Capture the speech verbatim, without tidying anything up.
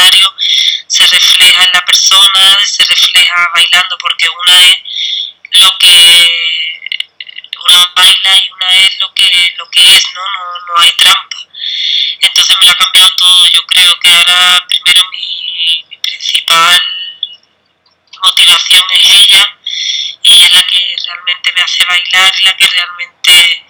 escenario se refleja en la persona, se refleja bailando, porque una es lo que una baila y una es lo que lo que es, ¿no? No, no hay trampa. Entonces me lo ha cambiado todo. Yo creo que ahora primero mi, mi principal motivación es ella, y es la que realmente me hace bailar, y la que realmente